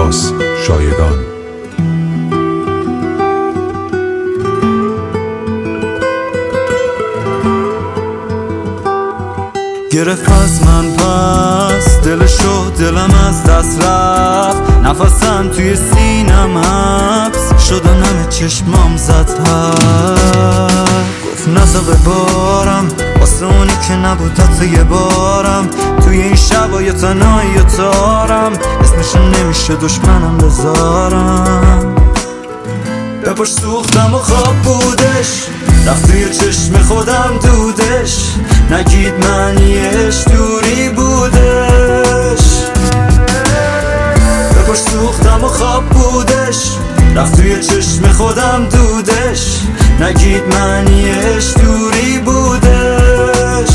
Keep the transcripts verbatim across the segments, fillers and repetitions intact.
الیاس شایگان. گرفت از من پس دلشو، دلم از دست رفت، نفسم توی سینم حبس شد و نم چشمام زد پس. گفت نزا ببارم واسه اونی که نبود حتی یه بارم، توی این شبای تنهایی و تارم، اسمش نمیشه دشمنم بذارم. بپرس سوختم و خواب بودش، رفت توی چشم خودم دودش، نگید معنیش دوری بودش. بپرس سوختم و خواب بودش، رفت توی چشم خودم دودش، نگید معنیش دوری بودش.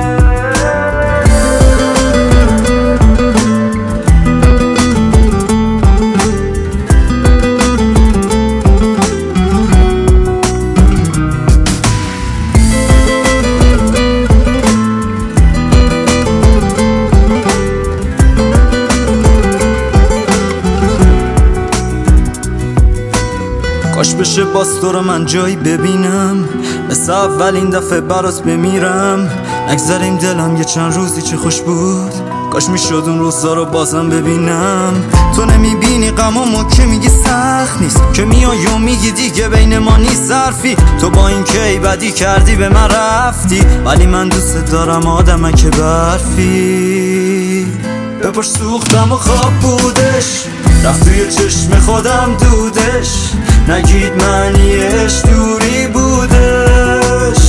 کاش بشه باز تو رو من جایی ببینم، مثل اولین دفعه برات بمیرم. نگذاریم دلم یه چند روزی چه خوش بود، کاش میشد اون روزا رو بازم ببینم. تو نمیبینی غمامو که میگی سخت نیست، که میای و میگی دیگه بین ما نیست حرفی. تو با این که ای بدی کردی به من رفتی، ولی من دوست دارم آدمه که برفی. بپرس سوختم و خواب بودش، رفت توی چشم خودم دودش، نگید معنیش دوری بودش.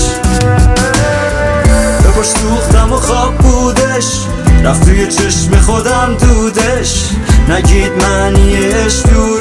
بپرس سوختم و خواب بودش، رفت توی چشم خودم دودش، نگید معنیش دوری